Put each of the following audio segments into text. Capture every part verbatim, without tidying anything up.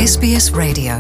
S B S Radio.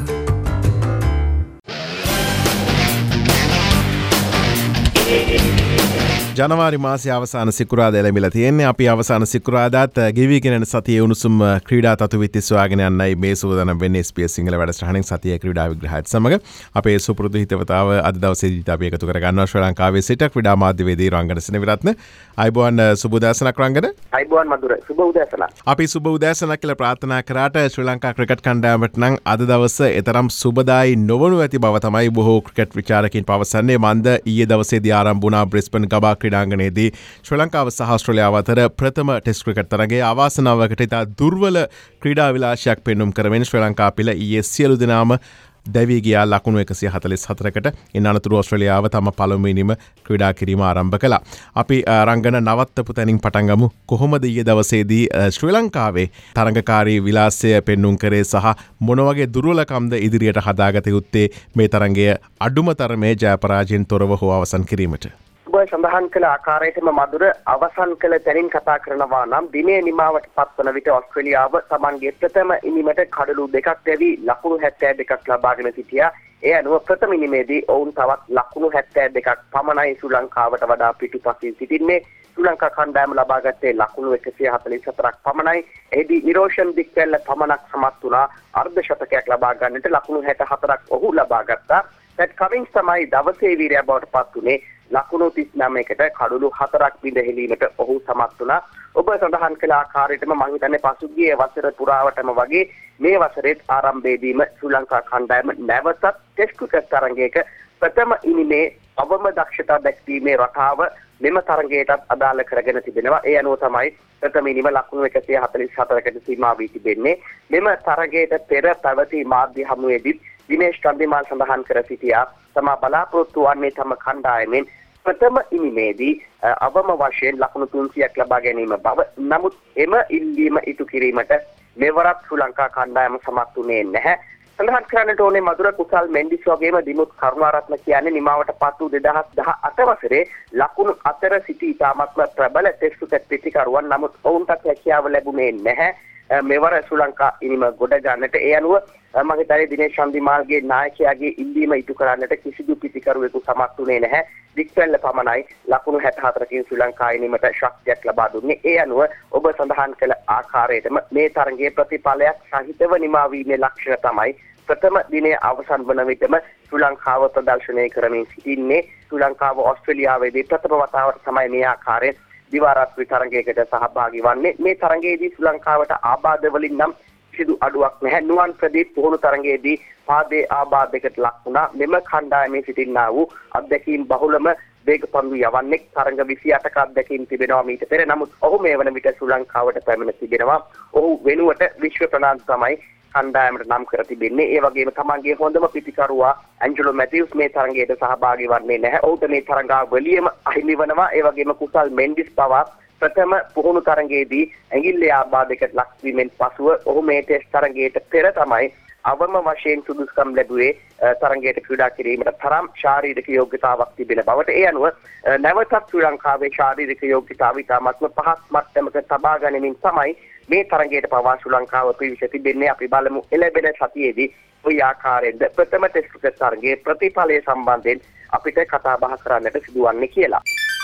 ජනවාරි මාසයේ අවසාන සිකුරාදා ලැබිලා තියෙන්නේ. අපි අවසාන සිකුරාදාත් ගෙවිගෙන යන සතියේ උණුසුම් ක්‍රීඩා තතුවිත්ති සොයාගෙන යන්නයි මේ සූදානම් වෙන්නේ S B S සිංහල වැඩසටහනින් සතියේ ක්‍රීඩා විග්‍රහයත් සමග. අපේ සුපුරුදු හිතවතාව අද දවසේදී අපි එකතු කර ගන්නවා ශ්‍රී ලංකාවේ සිට ක්‍රීඩා මාධ්‍යවේදී රංගන සෙනවිරත්න. අයිබෝන් සුබ උදෑසනක් රංගන. අයිබෝන් මధుර සුබ උදෑසනක්. අපි සුබ උදෑසනක් කියලා ප්‍රාර්ථනා කරාට ශ්‍රී ලංකා ක්‍රිකට් කණ්ඩායමට නම් අද දවසේ එතරම් සුබදායි නොවනු ඇති බව තමයි බොහෝ ක්‍රිකට් විචාරකයින් පවසන්නේ. මන්ද ඊයේ දවසේදී ආරම්භ වුණා බ්‍රිස්බන් ගබා ක්‍රීඩාංගණයේදී ශ්‍රී ලංකාව සහ ඕස්ට්‍රේලියාව අතර ප්‍රථම ටෙස්ට් ක්‍රිකට් තරගයේ අවාසනාවකට ඉතා දුර්වල ක්‍රීඩා විලාසයක් පෙන්නුම් කරමින් ශ්‍රී ලංකා පිළ ඊයේ සියලු දෙනාම දැවී ගියා ලකුණු එකසිය හතළිස් හතරකට. ඉන් අනතුරු ඕස්ට්‍රේලියාව තම පළමුවෙනිම ක්‍රීඩා කිරීම ආරම්භ කළා. අපි රංගන නවත්තපු තැනින් පටන් ගමු. කොහොමද ඊයේ දවසේදී ශ්‍රී ලංකාවේ තරඟකාරී විලාසය පෙන්නුම් කරේ සහ මොන වගේ දුර්වලකම්ද ඉදිරියට හදාගත යුත්තේ මේ තරගය අඩුම තරමේ ජයපරාජයෙන් තොරව හෝ අවසන් කිරීමට? ඔබ සඳහන් කළ ආකාරයටම මధుර අවසන් කළ තැනින් කතා කරනවා නම් දිනේ නිමාවට පත්වන විට ඕස්ට්‍රේලියාව තමන්ගේ ප්‍රථම ඉනිමට කඩලු දෙකක් දැවි ලකුණු හැත්තෑ දෙකක් ලබාගෙන සිටියා. ඒ අනුව ප්‍රථම ඉනිමේදී ඔවුන් තවත් ලකුණු හැත්තෑ දෙකක් පමණයි ශ්‍රී ලංකාවට වඩා පිටුපසින් සිටින්නේ. ශ්‍රී ලංකා කණ්ඩායම ලබාගත්තේ ලකුණු එකසිය හතළිස් හතරක් පමණයි. එහිදී නිරෝෂන් දික්වැල්ල පමණක් සමත් වුණා අර්ධ ශතකයක් ලබා ගන්නට. ලකුණු හැට හතරක් ඔහු ලබා ගත්තා. පැට් කමින්ස් තමයි දවසේ වීරයා බවට පත් වුණේ. ලකුණු තිස් නවයකට කඩලු හතරක් බිඳ හෙලීමට ඔහු සමත් වුණා. ඔබ සඳහන් කළ ආකාරයටම මම හිතන්නේ පසුගිය වසර පුරාවටම වගේ මේ වසරේත් ආරම්භයේදීම ශ්‍රී ලංකා කණ්ඩායම නැවතත් ටෙස්ට් ක්‍රිකට් තරගයක ප්‍රථම ඉනිමේ අවම දක්ෂතා දැක්වීමේ රටාව මෙම තරගයටත් අදාළ කරගෙන තිබෙනවා. ඒ අනුව තමයි ප්‍රථම ඉනිම ලකුණු එකසිය හතළිස් හතරකට සීමා වී තිබෙන්නේ. මෙම තරගයට පෙර පැවති මාධ්‍ය හමුවේදී දිනේෂ් චන්දිමාල් සඳහන් කර සිටියා තමා බලාපොරොත්තු වන්නේ තම කණ්ඩායමෙන් ප්‍රථම ඉනිමේදී අවම වශයෙන් ලකුණු තුන්සියයක් ලබා ගැනීම බව. නමුත් එම ඉල්ලීම ඉටු කිරීමට මෙවරත් ශ්‍රී ලංකා කණ්ඩායම සමත් වුණේ නැහැ. සඳහන් කරන්නට ඕනේ මధుර කුසල් මෙන්ඩිස් වගේම දිමුත් කරුණාරත්න කියන්නේ නිමාවට පත් වූ දෙදහස් දහඅට වසරේ ලකුණු අතර සිටි ඉතාමත්ම ප්‍රබල ටෙස්ට් ක්‍රිකට් පිටිකරුවන්. නමුත් ඔවුන්ට හැකියාව ලැබුණේ නැහැ මෙවර ශ්‍රී ලංකා ඉනිම ගොඩ ගන්නට. ඒ අනුව මම හිතන්නේ දිනේෂ් චන්දිමාල්ගේ නායකයාගේ ඉල්ලීම ඉටු කරන්නට කිසිදු පිටිකරුවෙකු සමත් වුණේ නැහැ. දික්වැල්ල පමණයි ලකුණු හැට හතරකින් ශ්‍රී ලංකා ඉනිමට ශක්තියක් ලබා දුන්නේ. ඒ අනුව ඔබ සඳහන් කළ ආකාරයටම මේ තරගයේ ප්‍රතිඵලයක් සහිතව නිමා වීමේ ලක්ෂණ තමයි ප්‍රථම දිනය අවසන් වන විටම ශ්‍රී ලංකාව ප්‍රදර්ශනය කරමින් සිටින්නේ. ශ්‍රී ලංකාව ඕස්ට්‍රේලියාවේදී ප්‍රථම වතාවට තමයි මේ ආකාරයෙන් දිවාරාත්‍රී තරගයකට සහභාගී වන්නේ. මේ තරගයේදී ශ්‍රී ලංකාවට ආබාධ වලින් නම් කිසිදු අඩුවක් නැහැ. නුවන් ප්‍රදීප් පුහුණු තරගයේදී පාදයේ ආබාධයකට ලක් වුණා. මෙම කණ්ඩායමේ සිටින්නා වූ අධ්‍යක්ීම් බහුලම වේග පන්දු යවන්නේ තරග විසි අටක අධ්‍යක්ීම් තිබෙනවා මීට පෙර. නමුත් ඔහු මේ වන විට ශ්‍රී ලංකාවට පැමිණ තිබෙනවා. ඔහු වෙනුවට විශ්ව ප්‍රනාන්දු තමයි කණ්ඩායමට නම් කර තිබෙන්නේ. ඒ වගේම තමන්ගේ හොඳම පිටිකරුවා ඇන්ජලෝ මැතිව්ස් මේ තරගයට සහභාගී වන්නේ නැහැ. ඔහුට මේ තරගාවලියම අහිමි වනවා. ඒ වගේම කුසල් මෙන්ඩිස් පවා ප්‍රථම පුහුණු තරගයේදී ඇඟිල්ලේ ආබාධයකට ලක් වීමෙන් පසුව ඔහු මේ ටෙස්ට් තරගයට පෙර තමයි අවම වශයෙන් සුදුසුකම් ලැබුවේ තරගයට ක්‍රීඩා කිරීමට තරම් ශාරීරික යෝග්‍යතාවක් තිබෙන බවට. ඒ අනුව නැවතත් ශ්‍රී ලංකාවේ ශාරීරික යෝග්‍යතාව ඉතාමත්ම පහත් මට්ටමක තබා ගැනීමෙන් තමයි මේ තරගයට පවා ශ්‍රී ලංකාව පිවිස තිබෙන්නේ. අපි බලමු එළඹෙන සතියේදී කොයි ආකාරයෙන්ද ප්‍රථම ටෙස්ට් ක්‍රිකට් තරගයේ ප්‍රතිඵලය සම්බන්ධයෙන් අපිට කතා බහ කරන්නට සිදුවන්නේ කියලා.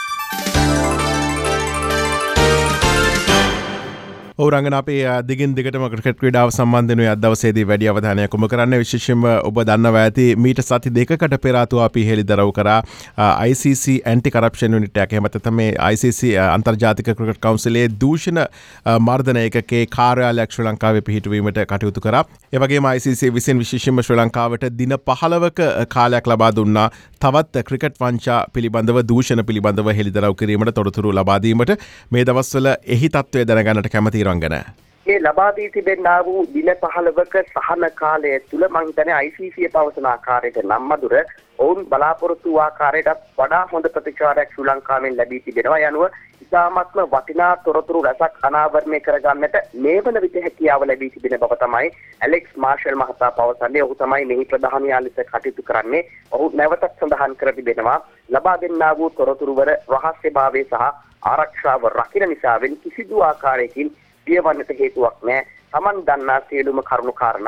ඔව් රංගන, අපි දිගින් දිගටම ක්‍රිකට් ක්‍රීඩාව සම්බන්ධයෙන් අද දවසේදී වැඩි අවධානයක් යොමු කරන්න. විශේෂයෙන්ම ඔබ දන්නවා ඇති මීට සති දෙකකට පෙර ආතුව අපි හෙළිදරව් කරා I C C anti corruption unit එක. එහෙම නැත්නම් මේ I C C අන්තර්ජාතික ක්‍රිකට් කවුන්සිලයේ දූෂණ මර්ධන ඒකකයේ කාර්යාලයක් ශ්‍රී ලංකාවේ පිහිටුවීමට කටයුතු කරා. ඒ වගේම I C C විසින් විශේෂයෙන්ම ශ්‍රී ලංකාවට දින පහළොවක කාලයක් ලබා දුන්නා තවත් ක්‍රිකට් වංචා පිළිබඳව දූෂණ පිළිබඳව හෙළිදරව් කිරීමට තොරතුරු ලබා දීමට. මේ දවස්වල එහි තත්ත්වය දැනගන්නට කැමති රංගන. මේ ලබා දී තිබෙනා වූ දින පහළොවක සහන කාලය තුල මම හිතන්නේ I C C පවසන ආකාරයට නම් මధుර ඔවුන් බලාපොරොත්තු වූ ආකාරයටත් වඩා හොඳ ප්‍රතිචාරයක් ශ්‍රී ලංකාවෙන් ලැබී තිබෙනවා. යනුව ඉතාමත්ම වටිනා තොරතුරු රැසක් අනාවරණය කරගන්නට මේ වන විට හැකියාව ලැබී තිබෙන බව තමයි ඇලෙක්ස් මාර්ෂල් මහතා පවසන්නේ. ඔහු තමයි මෙහි ප්‍රධානියා ලෙස කටයුතු කරන්නේ. ඔහු නැවතත් සඳහන් කර තිබෙනවා ලබා දෙන්නා වූ තොරතුරු වල රහස්‍යභාවය සහ ආරක්ෂාව රකින්න නිසාවෙන් කිසිදු ආකාරයකින් පියවන්නට හේතුවක් නැහැ. Taman දන්නා සියලුම කරුණු කාරණා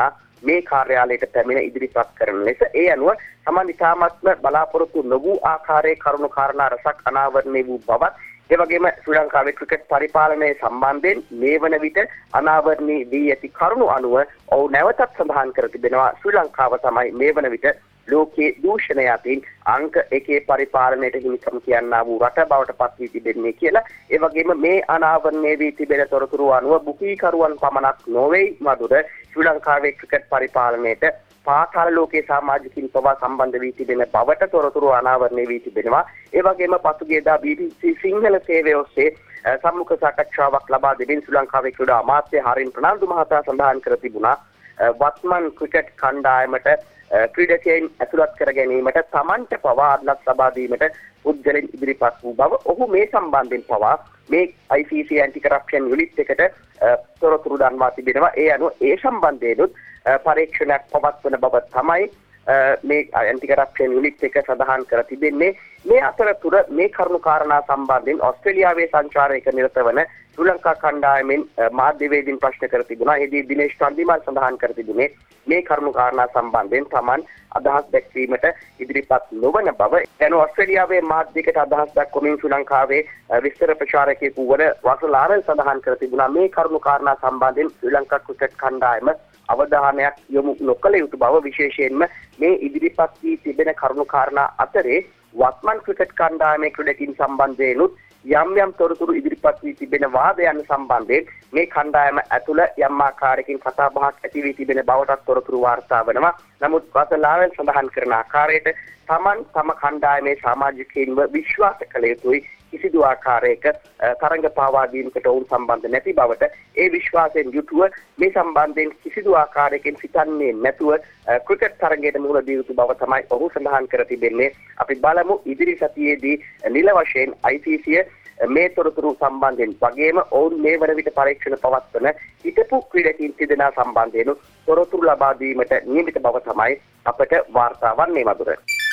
මේ කාර්යාලයට පැමිණ ඉදිරිපත් කරන ලෙස ඒ අනුව සමාන ඉතාමත්ම බලාපොරොත්තු නොවූ ආකාරයේ කරුණු කාරණා රසක් අනාවරණය වූ බවත් ඒ වගේම ශ්‍රී ලංකාවේ ක්‍රිකට් පරිපාලනය සම්බන්ධයෙන් මේ වන විට අනාවරණී වී ඇති කරුණු අනුව ඔවුන් නැවතත් සඳහන් කර තිබෙනවා ශ්‍රී ලංකාව තමයි මේ වන විට ලෝකයේ දූෂණය අතින් අංක එකේ පරිපාලනයට හිමිකම් කියන්නා වූ රට බවට පත් වී තිබෙන්නේ කියලා. ඒ වගේම මේ අනාවරණය වී තිබෙන තොරතුරු අනුව බුකීකරුවන් පමණක් නොවේ මధుර ශ්‍රී ලංකාවේ ක්‍රිකට් පරිපාලනයට පාතාල ලෝකයේ සමාජිකින් පවා සම්බන්ධ වී තිබෙන බවට තොරතුරු අනාවරණය වී තිබෙනවා. ඒ වගේම පසුගියදා බී බී සී සිංහල සේවය ඔස්සේ සම්මුඛ සාකච්ඡාවක් ලබා දෙමින් ශ්‍රී ලංකාවේ ක්‍රීඩා අමාත්‍ය හරින් ප්‍රනාන්දු මහතා සඳහන් කර තිබුණා වත්මන් ක්‍රිකට් කණ්ඩායමට ක්‍රීඩකයන් ඇතුළත් කර ගැනීමට තමන්ට පවා අදහස් ලබා දීමට පුද්ගලයන් ඉදිරිපත් වූ බව ඔහු මේ සම්බන්ධයෙන් පවා මේ I C C anti corruption unit එකට තොරතුරු දන්වා තිබෙනවා. ඒ අනුව ඒ සම්බන්ධයෙන් පරීක්ෂණයක් පවත්වන බව තමයි මේ ඇන්ටි කරප්ෂන් යුනිට් එක සඳහන් කර තිබෙන්නේ. මේ අතරතුර මේ කරුණු කාරණා සම්බන්ධයෙන් ඕස්ට්‍රේලියාවේ සංචාරයක නිරත වන ශ්‍රී ලංකා කණ්ඩායමෙන් මාධ්‍යවේදීන් ප්‍රශ්න කර තිබුණා. එදී දිනේෂ් චන්දිමාල් සඳහන් කර තිබුණේ මේ කරුණු කාරණා සම්බන්ධයෙන් Taman අදහස් දැක්වීමට ඉදිරිපත් නොවන බව. එන ඕස්ට්‍රේලියාවේ මාධ්‍යයකට අදහස් දක්වමින් ශ්‍රී ලංකාවේ විස්තර ප්‍රචාරකයෙකු වන වසලාරල් සඳහන් කර තිබුණා මේ කරුණු කාරණා සම්බන්ධයෙන් ශ්‍රී ලංකා ක්‍රිකට් කණ්ඩායම අවධානයක් යොමු නොකළ යුතු බව, විශේෂයෙන්ම මේ ඉදිරිපත් වී තිබෙන කරුණු කාරණා අතරේ වත්මන් ක්‍රිකට් කණ්ඩායමේ ක්‍රීඩකින් සම්බන්ධයෙන් යම් යම් තොරතුරු ඉදිරිපත් වී තිබෙන වාදයන් සම්බන්ධයෙන් මේ කණ්ඩායම ඇතුළ යම් ආකාරයකින් කතා බහක් ඇති වී තිබෙන බවටත් තොරතුරු වාර්තා වෙනවා. නමුත් වසලාවෙන් සඳහන් කරන ආකාරයට Taman තම කණ්ඩායමේ සමාජිකයින්ව විශ්වාස කළ යුතුයි. කිසිදු ආකාරයක තරඟ පාවා දීමකට ඔවුන් සම්බන්ධ නැති බවට, ඒ විශ්වාසයෙන් යුතුව මේ සම්බන්ධයෙන් කිසිදු ආකාරයකින් සිතන්නේ නැතුව ක්‍රිකට් තරඟයට මුහුණ දිය යුතු බව තමයි ඔහු සඳහන් කර තිබෙන්නේ. අපි බලමු ඉදිරි සතියේදී නිල වශයෙන් I C C මේ තොරතුරු සම්බන්ධයෙන් වගේම ඔවුන් මේ වන විට පරීක්ෂණ පවත්වන හිටපු ක්‍රීඩකීන් තිදෙනා සම්බන්ධයෙන් තොරතුරු ලබා දීමට නියමිත බව තමයි අපට වාර්තා වන්නේ මధుර.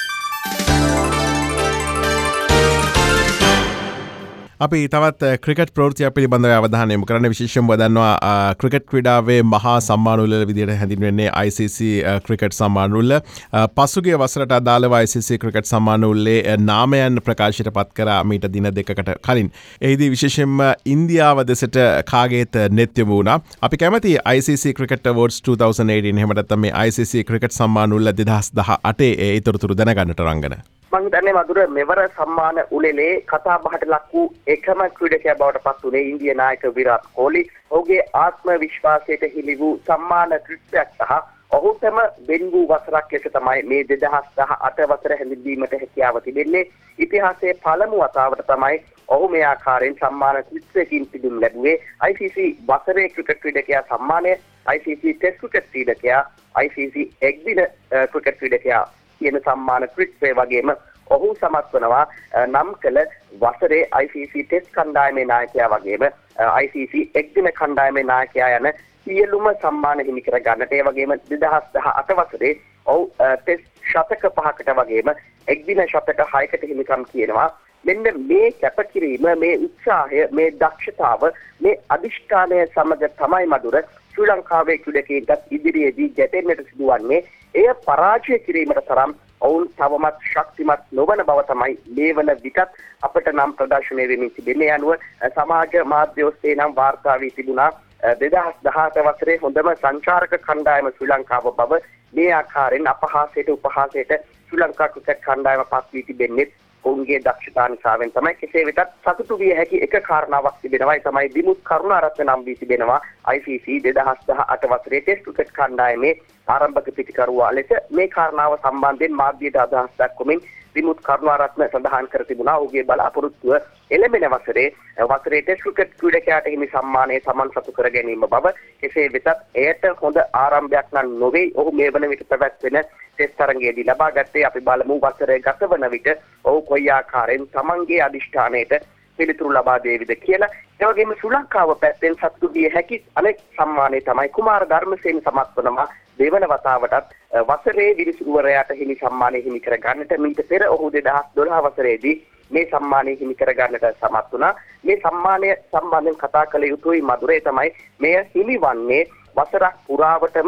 අපි තවත් ක්‍රිකට් ප්‍රවෘත්තියක් පිළිබඳව අවධානය යොමු කරන්න. විශේෂයෙන්ම දන්නවා ක්‍රිකට් ක්‍රීඩාවේ මහා සම්මාන උළෙල විදිහට හැඳින්වෙන්නේ I C C ක්‍රිකට් සම්මාන උළෙල. පසුගිය වසරට අදාළව I C C ක්‍රිකට් සම්මාන උළෙලේ නාමයන් ප්‍රකාශයට පත් කරා මීට දින දෙකකට කලින්. එහිදී විශේෂයෙන්ම ඉන්දියාව දෙසට කාගේත් නෙත් යොමු වුණා. අපි කැමති I C C cricket awards twenty eighteen එහෙම නැත්නම් මේ I C C ක්‍රිකට් සම්මාන උළෙල twenty eighteen ඒ ඊතරතුරු දැනගන්නට රංගන. මම හිතන්නේ මధుර මෙවර සම්මාන උළෙලේ කතා බහට ලක් වූ එකම ක්‍රීඩකයා බවට පත් වුණේ ඉන්දියා නායක විරාට් කොහ්ලි. ඔහුගේ ආත්ම විශ්වාසයට හිමි වූ සම්මාන ත්‍රිත්වයක් සහ ඔහුටම වෙන් වූ වසරක් ලෙස තමයි මේ twenty eighteen වසර හැඳින්වීමට හැකියාව තිබෙන්නේ. ඉතිහාසයේ පළමු වතාවට තමයි ඔහු මේ ආකාරයෙන් සම්මාන ත්‍රිත්වයකින් පිදුම් ලැබුවේ. I C C වසරේ ක්‍රිකට් ක්‍රීඩකයා සම්මානය, I C C test cricket ක්‍රීඩකයා, I C C එක්දින ක්‍රිකට් ක්‍රීඩකයා කියන සම්මාන ත්‍රිත්වය වගේම ඔහු සමත් වනවා නම් කළ වසරේ I C C ටෙස්ට් කණ්ඩායමේ නායකයා වගේම I C C එක්දින කණ්ඩායමේ නායකයා යන සියලුම සම්මාන හිමි කර ගන්නට. ඒ වගේම twenty eighteen වසරේ ඔහු ටෙස්ට් ශතක පහකට වගේම එක්දින ශතක හයකට හිමිකම් කියනවා. මෙන්න මේ කැපකිරීම, මේ උත්සාහය, මේ දක්ෂතාව, මේ අදිෂ්ඨානය සමග තමයි මధుර ශ්‍රී ලංකාවේ ක්‍රීඩකයන්ට ඉදිරියේදී ගැටෙන්නට සිදුවන්නේ. එය පරාජය කිරීමට තරම් ඔවුන් තවමත් ශක්තිමත් නොවන බව තමයි මේ වන විටත් අපට නම් ප්‍රදර්ශනය වෙමින් තිබෙන්නේ. අනුව සමාජ මාධ්‍ය ඔස්සේ නම් වාර්තා වී තිබුණා twenty eighteen වසරේ හොඳම සංචාරක කණ්ඩායම ශ්‍රී ලංකාව බව. මේ ආකාරයෙන් අපහාසයට උපහාසයට ශ්‍රී ලංකා ක්‍රිකට් කණ්ඩායම පත් වී තිබෙන්නේ ඔවුන්ගේ දක්ෂතා නිසාවෙන් තමයි. කෙසේ වෙතත් සතුටු විය හැකි එක කාරණාවක් තිබෙනවා. ඒ තමයි දිමුත් කරුණාරත්න නම් වී තිබෙනවා I C C twenty eighteen වසරේ ටෙස්ට් ක්‍රිකට් කණ්ඩායමේ ආරම්භක පිටිකරුවා ලෙස. මේ කාරණාව සම්බන්ධයෙන් මාධ්‍යයට අදහස් දක්වමින් දිමුත් කරුණාරත්න සඳහන් කර තිබුණා ඔහුගේ බලාපොරොත්තුව එළඹෙන වසරේ වසරේ ටෙස්ට් ක්‍රිකට් ක්‍රීඩකයාට හිමි සම්මානය Taman සතු කර ගැනීම බව. කෙසේ වෙතත් එයට හොඳ ආරම්භයක් නම් නොවේ. ඔහු මේ වන විට පැවැත්වෙන ටෙස්ට් තරඟයේදී ලබා ගත්තේ. අපි බලමු වසරේ ගත වන විට ඔහු කොයි ආකාරයෙන් Tamanගේ අදිෂ්ඨානයට පිළිතුරු ලබා දේවිද කියලා. ඒ වගේම ශ්‍රී ලංකාව පැත්තෙන් සතුටු විය හැකි අනෙක් සම්මානය තමයි කුමාර ධර්මසේන සමත් වනවා දෙවන වතාවටත් වසරේ විනිසුරුවරයාට හිමි සම්මානය හිමි කර ගන්නට. මීට පෙර ඔහු twenty twelve වසරේදී මේ සම්මානය හිමි කර ගන්නට සමත් වුණා. මේ සම්මානය සම්බන්ධයෙන් කතා කළ යුතුයි මధుරේ තමයි මෙය හිමි වන්නේ වසරක් පුරාවටම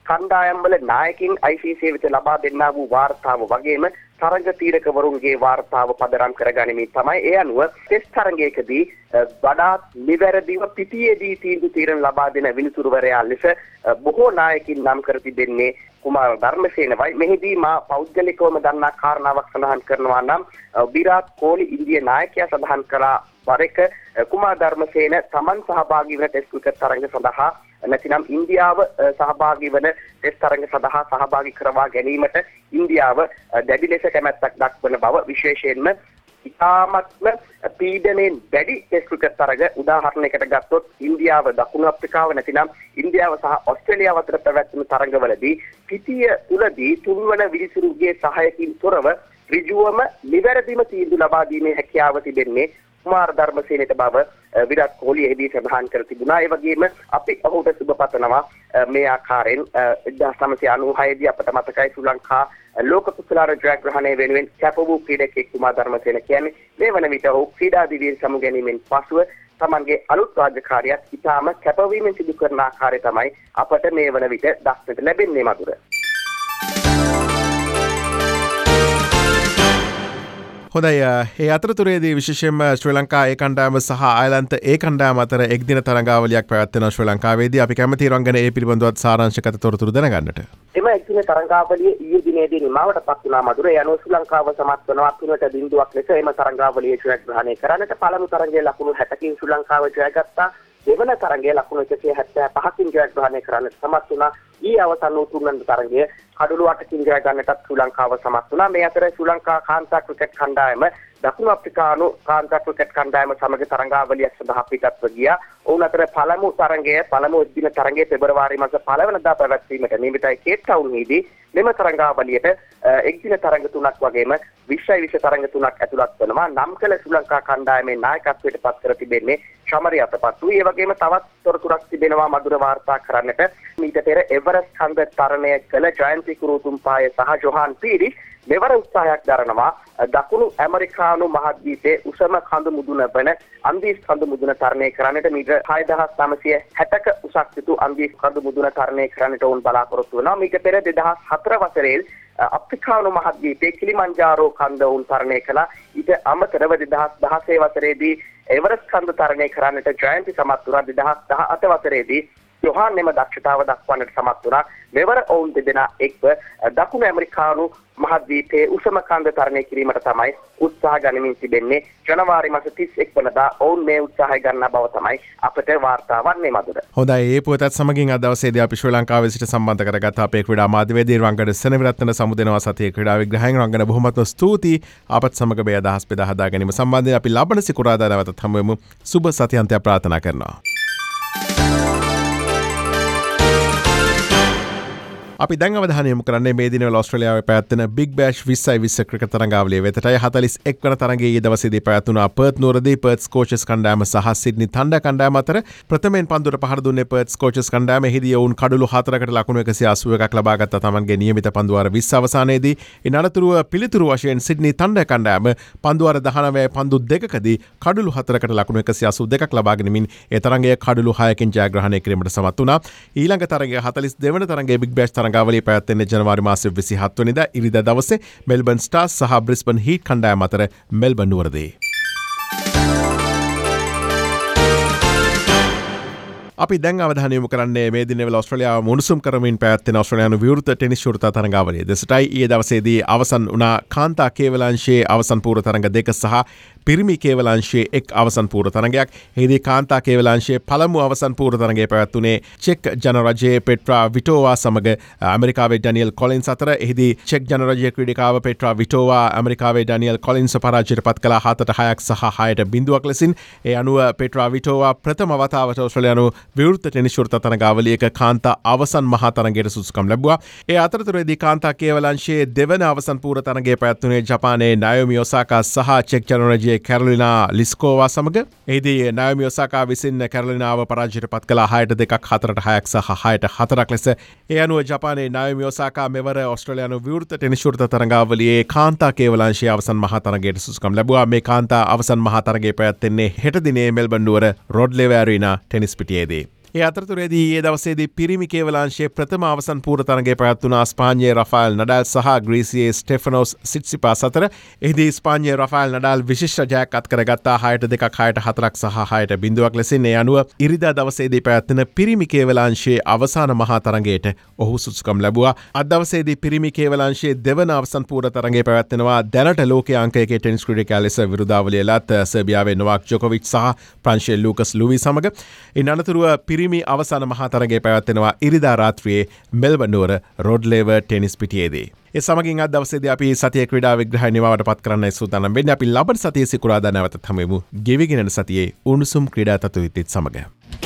කණ්ඩායම්වල නායකින් I C C වෙත ලබා දෙන්නා වූ වාර්තාව වගේම තරඟ තීරකවරුන්ගේ වාර්තාව පදනම් කරගනිමින් තමයි ඒ අනුව ටෙස්ට් තරඟයකදී වඩාත් නිවැරදිව පිටියේදී තීන්දුව తీරන ලබා දෙන විනිසුරුවරයා ලෙස බොහෝ නායකින් නම් කර තිබෙන්නේ කුමාර ධර්මසේනවයි. මෙහිදී මා පෞද්ගලිකවම දන්නා කාරණාවක් සඳහන් කරනවා නම් විරාට් කෝලි ඉන්දිය නායකයා සඳහන් කළා වරක කුමාර ධර්මසේන තමන් සහභාගී වන ටෙස්ට් ක්‍රිකට් තරඟ සඳහා නැතිනම් ඉන්දියාව සහභාගී වන ටෙස්ට් තරඟ සඳහා සහභාගී කරවා ගැනීමට ඉන්දියාව දැඩි ලෙස කැමැත්තක් දක්වන බව විශේෂයෙන්ම ඉතාමත්ම පීඩනයෙන් වැඩි ටෙස්ට් ක්‍රිකට් තරඟ උදාහරණයකට ගත්තොත් ඉන්දියාව දකුණු අප්‍රිකාව නැතිනම් ඉන්දියාව සහ ඕස්ට්‍රේලියාව අතර පැවැත්වෙන තරඟවලදී පිටිය තුලදී තුන්වන විලිසිරුගේ සහායකින් තොරව ඍජුවම නිවැරදිම තීන්දුව ලබා දීමේ හැකියාව තිබෙන්නේ කුමාර ධර්මසේනට බව විරාට් කෝලි එහිදී සඳහන් කර තිබුණා. ඒ වගේම අපි ඔහුට සුබ පතනවා මේ ආකාරයෙන් එක්දාස් නවසිය අනූහය දී අපට මතකයි ශ්‍රී ලංකා ලෝක කුසලාන ජයග්‍රහණය වෙනුවෙන් කැප වූ ක්‍රීඩකෙක් කුමාර ධර්මසේන කියන්නේ. මේ වන විට ඔහු ක්‍රීඩා දිවියෙන් සමු ගැනීමෙන් පසුව තමන්ගේ අලුත් රාජකාරියත් ඉතාම කැපවීමෙන් සිදු කරන ආකාරය තමයි අපට මේ වන විට දක්නට ලැබෙන්නේ මధుර. හොඳයි ඒ අතරතුරේදී විශේෂයෙන්ම ශ්‍රී ලංකා ඒ කණ්ඩායම සහ අයර්ලන්ත ඒ කණ්ඩායම අතර එක්දින තරඟාවලියක් පැවැත්වෙනවා ශ්‍රී ලංකාවේදී. අපි කැමති රංගන ඒ පිළිබඳවත් සාරාංශගත තොරතුරු දැනගන්නට. එම එක්දින තරඟාවලිය ඊයේ දිනේදී නිමාවට පත් වුණා මధుර. ඒ අනුව ශ්‍රී ලංකාව සමත් වෙනවා තුනට බිංදුවක් ලෙස එම තරඟාවලිය ජයග්‍රහණය කරන්නට. පළමු තරඟයේ ලකුණු හැටකින් ශ්‍රී ලංකාව ජයගත්තා. දෙවන තරඟයේ ලකුණු එකසිය හැත්තෑ පහකින් ජයග්‍රහණය කරන්නට සමත් වුණා. ඊ අවසන් වූ තුන්වන තරඟය කඩළු අටකින් ජය ගන්නටත් ශ්‍රී ලංකාව සමත් වුණා. මේ අතර ශ්‍රී ලංකා කාන්තා ක්‍රිකට් කණ්ඩායම දකුණු අප්‍රිකානු කාන්තා ක්‍රිකට් කණ්ඩායම සමග තරඟාවලියක් සඳහා පිටත්ව ගියා. ඔවුන් අතර පළමු තරඟය පළමු දින තරඟයේ පෙබරවාරි මාස පළවෙනිදා පැවැත්වීමට නියමිතයි කේප් ටවුන්හිදී. මෙම තරඟාවලියට එක් දින තරඟ තුනක් වගේම විශ්ව විශ්ව තරඟ තුනක් ඇතුළත් වෙනවා. නම් කළ ශ්‍රී ලංකා කණ්ඩායමේ නායකත්වයට පත් කර තිබෙන්නේ ශමරි අතපත්තු. ඒ වගේම තවත් තොරතුරක් තිබෙනවා මధుර වාර්තා කරන්නට. මීට පෙර එවරස්ට් කන්ද තරණය කළ ජයන්ති කුරුතුම්පාය සහ ජොහාන් පීරිස් මෙවර උත්සාහයක් දරනවා දකුණු ඇමරිකානු මහද්වීපයේ උසම කඳු මුදුන වන අන්දීස් කඳු මුදුන තරණය කරන්නට. මීට හය දහස් නවසිය හැටක උසක් සිටු අන්දීස් කඳු මුදුන තරණය කරන්නට ඔවුන් බලාපොරොත්තු වෙනවා. මීට පෙර දෙදහස් හතර වසරේ අප්‍රිකානු මහද්වීපයේ කිලිමන්ජාරෝ කන්ද ඔවුන් තරණය කළා. ඊට අමතරව දෙදහස් දහසේ වසරේදී එවරස්ට් කන්ද තරණය කරන්නට ජයන්ති සමත් වුණා. දෙදහස් දහඅට වසරේදී ජොහාන් එම දක්ෂතාව දක්වන්නට සමත් වුණා. මෙවර ඔවුන් දෙදෙනා එක්ව දකුණු ඇමරිකානු මහද්වීපයේ උසම කන්ද තරණය කිරීමට තමයි උත්සාහ ගනිමින් තිබෙන්නේ. ජනවාරි මාස තිස් එක් වනදා ඔවුන් මේ උත්සාහය ගන්නා බව තමයි අපට වාර්තා වන්නේ මధుර. හොඳයි ඒ පුවතත් සමගින් අද දවසේදී අපි ශ්‍රී ලංකාවේ සිට සම්බන්ධ කරගත් අපේ ක්‍රීඩා මාධ්‍යවේදී රංගන සෙනවිරත්න සමුදෙනවා සතියේ ක්‍රීඩා විග්‍රහයෙන් රංගන බොහොමත්ම ස්තුතියි. අපත් සමග මේ අදහස් බෙදා හදා ගැනීම සම්බන්ධයෙන් අපි ලබන සිකුරාදා නැවතත් හමු වෙමු. සුබ සතියන්තයක් ප්‍රාර්ථනා කරනවා. අපි දැන් අවධානය යොමු කරන්නේ මේ දිනවල ඕස්ට්‍රේලියාවේ පැවැත්වෙන බිග් බෑෂ් විස්සයි විස්ස ක්‍රිකට් තරඟාවලිය වෙතටයි. හතළිස් එක් වන තරඟයේ ඊයේ දවසේදී පැවැත්වුණා පර්ත් නුවරදී පර්ත් ස්කෝචර්ස් කණ්ඩායම සහ සිඩ්නි තණ්ඩ කණ්ඩායම අතර. ප්‍රථමයෙන් පන්දුවට පහර දුන්නේ පර්ත් ස්කෝචර්ස් කණ්ඩායම. එහිදී ඔවුන් කඩලු හතරකට ලකුණු එකසිය අසූ එකක් ලබා ගත්තා තමන්ගේ නියමිත පන්දුවාර විස්ස අවසානයේදී. ඉන් අනතුරුව පිළිතුරු වශයෙන් සිඩ්නි තණ්ඩ කණ්ඩායම පන්දුවාර දහනවය පන්දු දෙකකදී කඩලු හතරකට ලකුණු එකසිය අසූ දෙකක් ලබා ගැනීමෙන් ඒ තරඟය කඩලු හයකින් ජයග්‍රහණය කිරීමට සමත් වුණා. ඊළඟ තරඟය හතළිස් දෙවන තරඟයේ බිග් බෑෂ් තරඟාවලිය පැවැත්වෙන්නේ ජනවාරි මාසයේ විසිහත් වෙනිදා ඉරිදා දවසේ මෙල්බන් ස්ටාර්ස් සහ බ්‍රිස්බන් හීට් කණ්ඩායම අතර මෙල්බන් නුවරදී. අපි දැන් අවධානය යොමු කරන්නේ මේ දිනවල ඕස්ට්‍රේලියාව මුණුසුම් කරමින් පැවැත්වෙන ඕස්ට්‍රේලියානු විවෘත ටෙනිස් ශෘත තරඟාවලිය දෙසටයි. ඊයේ දවසේදී අවසන් වුණා කාන්තා කේවලාංශයේ අවසන් පූර්ව තරඟ දෙක සහ පිරිමි කේවලාංශයේ එක් අවසන් පූර්ව තරඟයක්. එහිදී කාන්තා කේවලාංශයේ පළමු අවසන් පූර්ව තරඟය පැවැත්වුණේ චෙක් ජනරජයේ පෙට්‍රා විටෝවා සමග ඇමරිකාවේ ඩැනියල් කොලින්ස් අතර. එහිදී චෙක් ජනරජයේ ක්‍රීඩිකාව පෙට්‍රා විටෝවා ඇමරිකාවේ ඩැනියල් කොලින්ස් පරාජයට පත් කළා හතට හයක් සහ හයට බිංදුවක් ලෙසින්. ඒ අනුව පෙට්‍රා විටෝවා ප්‍රථම වතාවට ඕස්ට්‍රේලියානු විවෘත ටෙනිස් ශෘත තරඟාවලියක කාන්තා අවසන් මහා තරඟයට සුදුසුකම් ලැබුවා. ඒ අතරතුරේදී කාන්තා කේවලාංශයේ දෙවන අවසන් පූර්ව තරඟය පැවැත්වුණේ ජපානයේ නයෝමි ඔසාකා සහ චෙක් ජනරජයේ කැරොලිනා ලිස්කෝවා සමග. එහිදී නයෝමි ඔසාකා විසින් කැරොලිනාව පරාජයට පත් කළා හයට දෙකක් හතරට හයක් සහ හයට හතරක් ලෙස. ඒ අනුව ජපානයේ නයෝමි ඔසාකා මෙවර ඕස්ට්‍රේලියානු විවෘත ටෙනිස් ශෘත තරඟාවලියේ කාන්තා කේවලාංශයේ අවසන් මහා තරඟයට සුදුසුකම් ලැබුවා. මේ කාන්තා අවසන් මහා තරඟය පැවැත්වෙන්නේ හෙට දිනේ මෙල්බන් නුවර රොඩ්ලෙව් ඇරීනා ටෙනිස් පිටියේදී. ඒ අතරතුරේදී ඒ දවසේදී පිරිමි කේවලාංශයේ ප්‍රථම අවසන් පූර්ව තරගයේ පැවැත්වුණා ස්පාඤ්ඤයේ රෆායල් නඩාල් සහ ග්‍රීසියේ ස්ටෙෆනෝස් සිට්සිපාස් අතර. එහිදී ස්පාඤ්ඤයේ රෆායල් නඩාල් විශිෂ්ට ජයක් අත් කරගත්තා හයට දෙකක් හයට හතරක් සහ හයට බිංදුවක් ලෙසින්. ඒ අනුව ඉරිදා දවසේදී පැවැත්වෙන පිරිමි කේවලාංශයේ අවසාන මහා තරගයට ඔහු සුදුසුකම් ලැබුවා. අද දවසේදී පිරිමි කේවලාංශයේ දෙවන අවසන් පූර්ව තරගයේ පැවැත්වෙනවා දැනට ලෝකයේ අංක එකේ ටෙනිස් ක්‍රීඩකයා ලෙස විරුදාවලිය ලත් සර්බියාවේ නොවාක් ජොකොවිච් සහ ප්‍රංශයේ ලූකස් ලූවි සමග. ඉන් අනතුරුව පිරිමි අවසාන මහා තරගයේ පැවැත්වෙනවා ඉරිදා රාත්‍රියේ මෙල්බන් නුවර රොඩ්ලේවර් ටෙනිස් පිටියේදී. ඒ සමගින් අද දවසේදී අපි සතියේ ක්‍රීඩා විග්‍රහය නිමවට පත් කරන්නයි සූදානම් වෙන්නේ. අපි ලබන සතියේ සිකුරාදා නැවතත් හමුවෙමු. ගෙවිගෙන යන සතියේ උණුසුම් ක්‍රීඩා තත්ත්වෙත් සමග.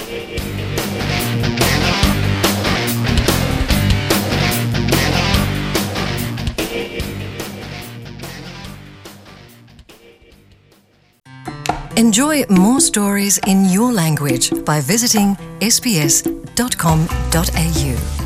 Enjoy more stories in your language by visiting s b s dot com dot a u.